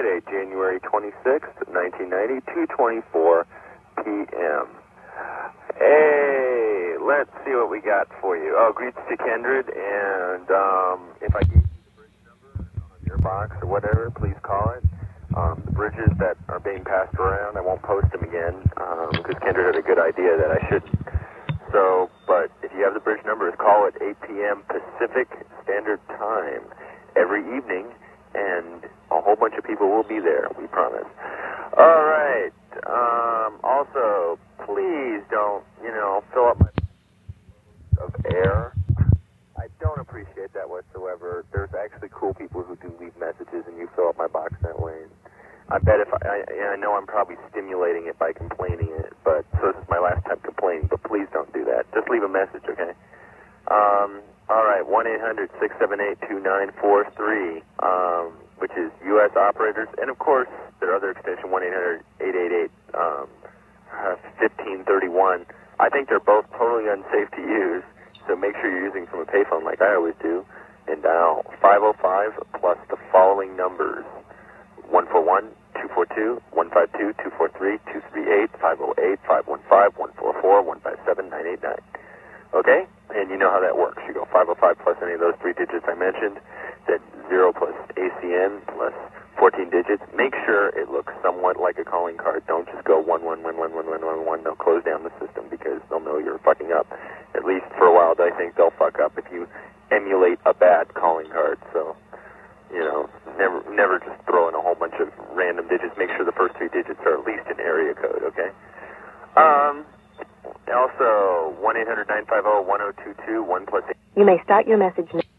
Friday, January 26th, 1990, 2:24 p.m. Hey, let's see what we got for you. Oh, greets to Kindred, and if I give you the bridge number on your box or whatever, please call it. The bridges that are being passed around, I won't post them again, because Kindred had a good idea that I shouldn't. So, but if you have the bridge numbers, call at 8 p.m. Pacific Standard Time every evening, and a whole bunch of people will be there, we promise. All right. Also, please don't, fill up my of air. I don't appreciate that whatsoever. There's actually cool people who do leave messages, and you fill up my box that way. I bet if I know I'm probably stimulating it by complaining it, but so this is my last time complaining, but please don't do that. Just leave a message, okay? All right, 1-800-678-2943, which is U.S. operators, and of course, their other extension, 1-800-888-1531. I think they're both totally unsafe to use, so make sure you're using from a payphone like I always do, and dial 505 plus the following numbers. 141-242-152-238-508-515-144-157-989. Okay? And you know how that works. You go 505 plus any of those three digits I mentioned. That 0 plus ACN plus 14 digits. Make sure it looks somewhat like a calling card. Don't just go 111111111. They'll close down the system because they'll know you're fucking up. At least for a while, I think they'll fuck up if you emulate a bad calling card. So, never just throw in a whole bunch of random digits. Make sure the first three digits are at least an area code, okay? Also, 1-800-950-1022, 1 plus 8. You may start your message now.